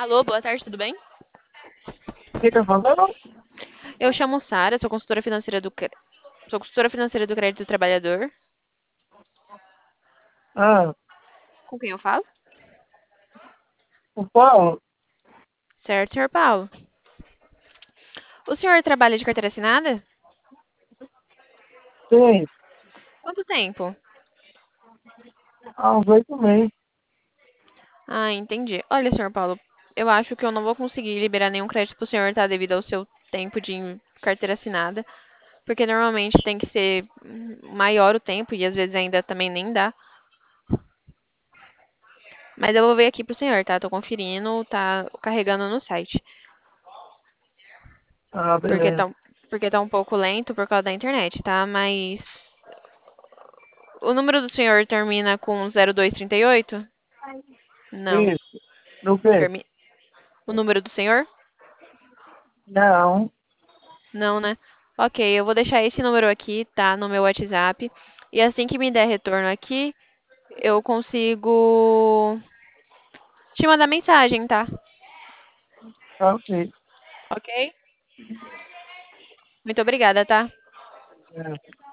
Alô, boa tarde, tudo bem? Quem tá falando? Eu chamo Sara, sou consultora financeira do Crédito do Trabalhador. Ah, Com quem eu falo? o Paulo? Certo, senhor Paulo. O senhor trabalha de carteira assinada? Tem. Quanto tempo? Há uns 8 meses. Ah, entendi. Olha, senhor Paulo, eu acho que eu não vou conseguir liberar nenhum crédito pro senhor, tá? Devido ao seu tempo de carteira assinada. Porque normalmente tem que ser maior o tempo e às vezes ainda também nem dá. Mas eu vou ver aqui pro senhor, tá? Tô conferindo, tá carregando no site. Ah, Porque beleza. tá, porque tá um pouco lento por causa da internet, tá? Mas o número do senhor termina com 0238? Não. Isso. Do quê? Termi... O número do senhor? Não. Não, né? Ok, eu vou deixar esse número aqui, tá? No meu WhatsApp. E assim que me der retorno aqui, eu consigo te mandar mensagem, tá? Tá ok. Ok? Muito obrigada, tá? É.